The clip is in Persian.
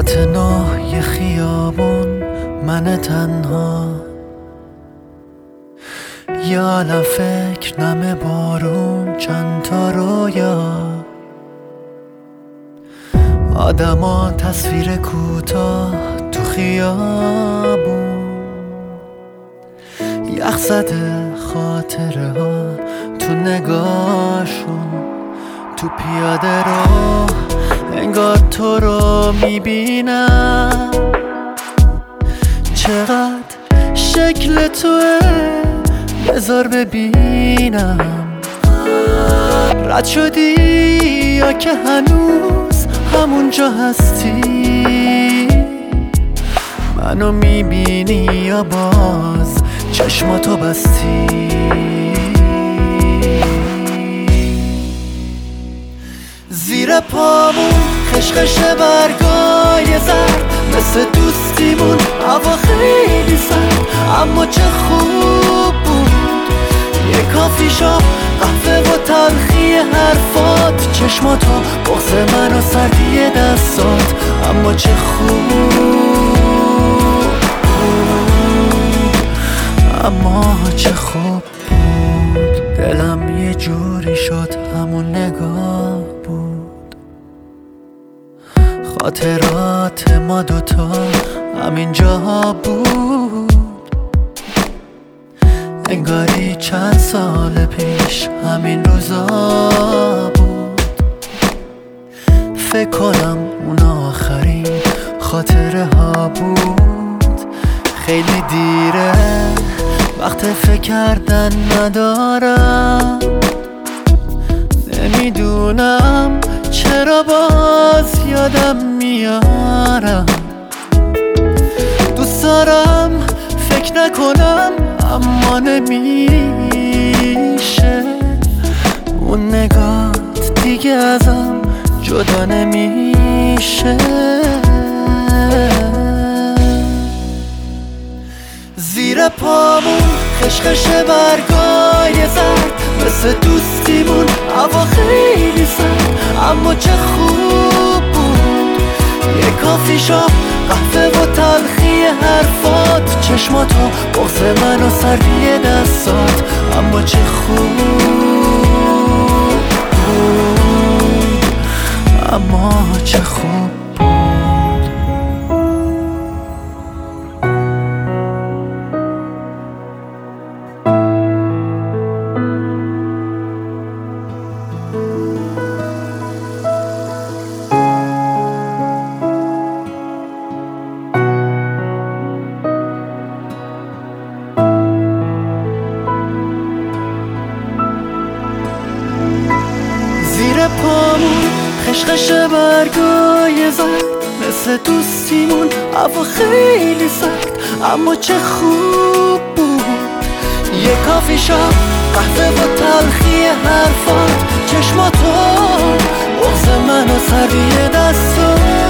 ساعت 9 یه خیابون، من تنها، یه عالم فکر، نم بارون، چند تا رویا، آدما، تصویر کوتاه تو خیابون، یخ زده خاطره ها تو نگاهشون، تو پیاده رو انگار تو رو میبینم، چقدر شکل توه بذار ببینم، رد شدی یا که هنوز همونجا هستی، منو میبینی یا باز چشماتو بستی. زیر پامون خشخش برگای زرد، مثل دوستیمون هوا خیلی سرد، اما چه خوب بود یه کافی شاپ، قهوه و تلخی حرفات، چشماتو، بغض من و سردی دستات، اما چه خوب بود، اما چه خوب بود. دلم یه جوری شد همون نگاه بود، خاطرات ما دوتا همینجا بود، انگاری چند سال پیش همین روزا بود. فکر کنم اون آخرین خاطره ها بود، خیلی دیره وقت فکر کردن ندارم، نمیدونم چرا باز یادم میارم، دوست دارم فکر نکنم اما نمیشه، اون نگات دیگه ازم جدا نمیشه. زیر پامون خشخش برگای زرد، مثل دوستیمون هوا خیلی سرد، اما چه خوب بود یه کافی شاپ، قهوه و تلخی حرفات، چشماتو، بغض من و سردی دستات، اما چه خوب بود، اما چه خوب بود. زیر پامون خشخش برگای زرد، مثل دوستیمون هوا خیلی سرد، اما چه خوب بود یه کافی شاپ، قهوه و تلخی حرفات، چشماتو، بغض من و سردی دستات.